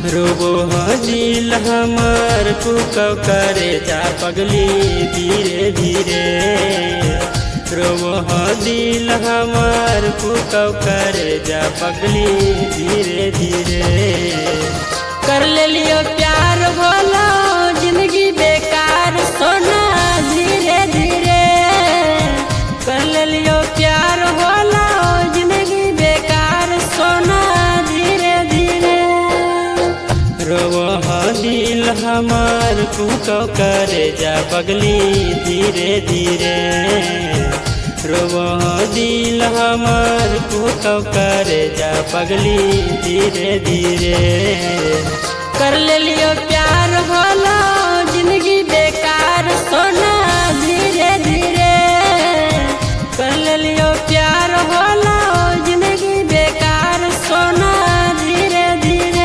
रोबो दिल हमार कुकव करे जा पगली धीरे धीरे। रोबो दिल हमार कुकव करे जा पगली धीरे धीरे। कर ले लियो प्यार भोला जिंदगी बेकार सोना धीरे धीरे। कर ले लियो प्यार भोला जिंदगी बेकार सोना धीरे धीरे। रोबो दिल हमार कुकव करे जा पगली धीरे धीरे। रोबो दिल हमार कुकव करे जा पगली धीरे धीरे। कर ले लियो प्यार भोला जिंदगी बेकार सोना धीरे धीरे। कर ले लियो प्यार भोला जिंदगी बेकार सोना धीरे धीरे।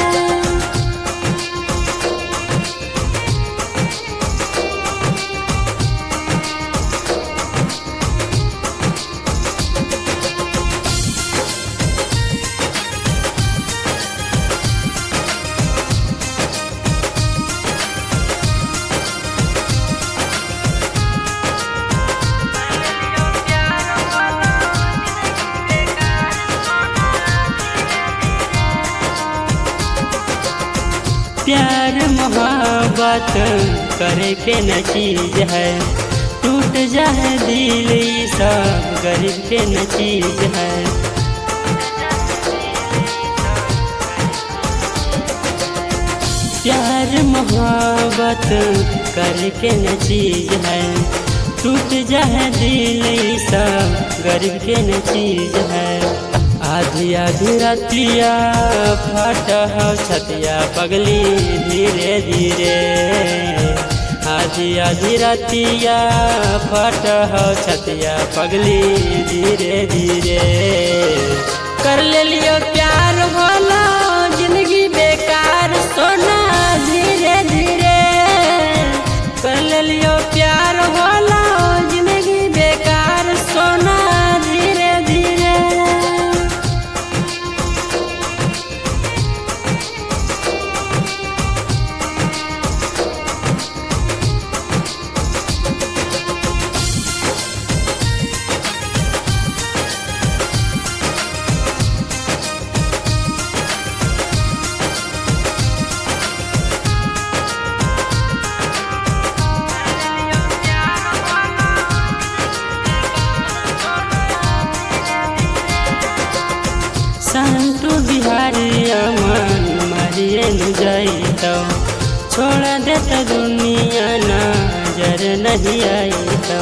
प्यार मोहब्बत करे के न चीज है, टूट जाए दिल ई सब गरीब के न चीज है। प्यार मोहब्बत करे के न चीज है, टूट जाए दिल ई सब गरीब के न चीज है। आधी आधी रतिया फट हो छतिया पगली धीरे धीरे। आधी आधी रतिया फट हो छतिया पगली धीरे धीरे। कर ले लियो प्यार भोला जिंदगी बेकार सोना धीरे धीरे। कर ले लियो प्यार भोला जिंदगी बेकार सोना धीरे धीरे। संतु बिहारी अमन मारिए न जाइतो, छोड़ देता दुनिया नजर नहीं आईतो।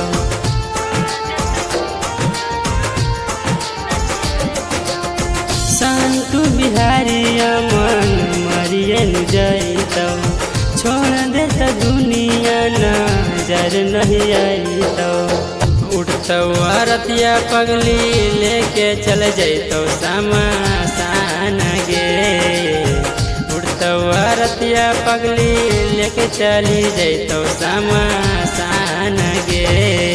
संतु बिहारी अमन मारिए न जाइतो, छोड़ देता दुनिया नजर नहीं आईतो। उठतो रतिया पगली लेके चल जैतो समासान गे। उठतो रतिया पगली लेके चली जैतो समासान गे।